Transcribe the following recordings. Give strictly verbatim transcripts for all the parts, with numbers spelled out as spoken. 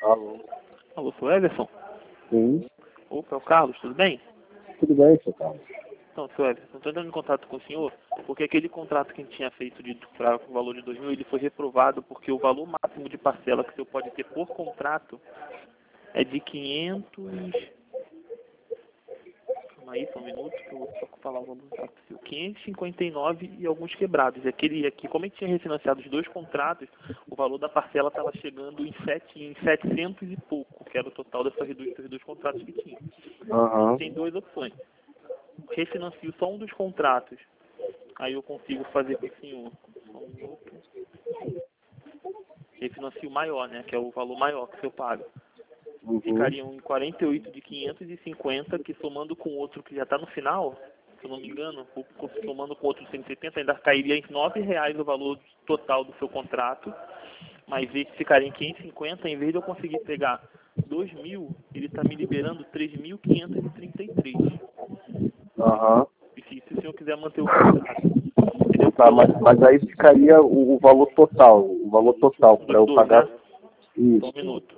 Alô? Alô, sou Everson? Sim. Opa, é o Carlos, tudo bem? Tudo bem, seu Carlos? Então, senhor Everson, estou entrando em contato com o senhor porque aquele contrato que a gente tinha feito de para o valor de dois mil, ele foi reprovado porque o valor máximo de parcela que o senhor pode ter por contrato é de quinhentos... Calma aí, só um minuto, que eu vou só falar o valor exato. quinhentos e cinquenta e nove e alguns quebrados. E aquele aqui, como a gente tinha refinanciado os dois contratos, o valor da parcela estava chegando em, sete, em setecentos e pouco, que era o total dessas dois, desses dois contratos que tinha. Aham. Tem duas opções. Refinancio só um dos contratos, aí eu consigo fazer com o senhor. Só um minuto. Refinancio maior, né? Que é o valor maior que o senhor paga. Uhum. Ficariam em quarenta e oito de quinhentos e cinquenta, que somando com outro que já está no final, se eu não me engano, somando com outro cento e setenta, ainda cairia em nove reais o valor total do seu contrato, mas esse ficaria em quinhentos e cinquenta, em vez de eu conseguir pegar dois mil, ele está me liberando três mil quinhentos e trinta e três. Aham. E se, se o senhor quiser manter o contrato, entendeu? Tá, mas, mas aí ficaria o, o valor total, o valor total para Dos eu dois, pagar né? Só um isso. minuto.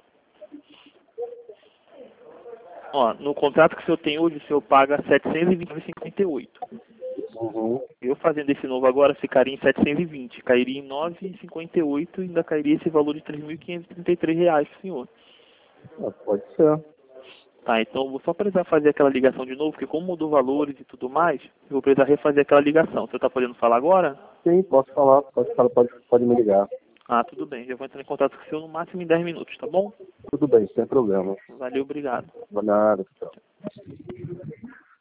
Ó, no contrato que o senhor tem hoje, o senhor paga setecentos e vinte e cinquenta e oito. Uhum. Eu fazendo esse novo agora ficaria em setecentos e vinte, cairia em novecentos e cinquenta e oito e ainda cairia esse valor de três mil quinhentos e trinta e três reais pro senhor. Ah, pode ser. Tá, então eu vou só precisar fazer aquela ligação de novo, porque como mudou valores e tudo mais, eu vou precisar refazer aquela ligação. O senhor tá podendo falar agora? Sim, posso falar, pode falar, pode, pode me ligar. Ah, tudo bem, já vou entrar em contato com o senhor no máximo em dez minutos, tá bom? Tudo bem, sem problema. Valeu, obrigado. Nada, tchau.